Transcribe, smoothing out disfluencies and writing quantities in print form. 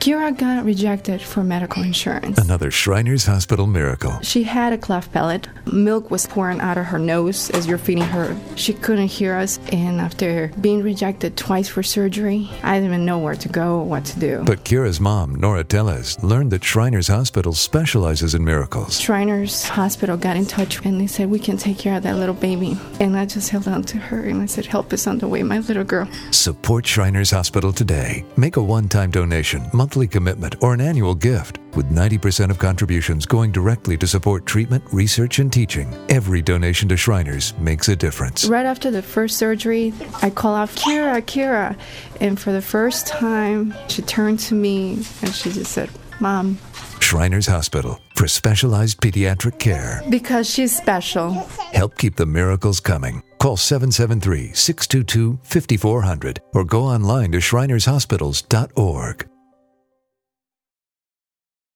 Kira got rejected for medical insurance. Another Shriners Hospital miracle. She had a cleft palate. Milk was pouring out of her nose as you're feeding her. She couldn't hear us, and after being rejected twice for surgery, I didn't even know where to go or what to do. But Kira's mom, Nora Tellez, learned that Shriners Hospital specializes in miracles. Shriners Hospital got in touch, and they said, we can take care of that little baby. And I just held on to her, and I said, help is on the way, my little girl. Support Shriners Hospital today. Make a one-time donation, monthly commitment, or an annual gift, with 90% of contributions going directly to support treatment, research, and teaching. Every donation to Shriners makes a difference. Right after the first surgery, I call out, Kira. And for the first time, she turned to me, and she just said, Mom. Shriners Hospital, for specialized pediatric care. Because she's special. Help keep the miracles coming. Call 773-622-5400 or go online to shrinershospitals.org.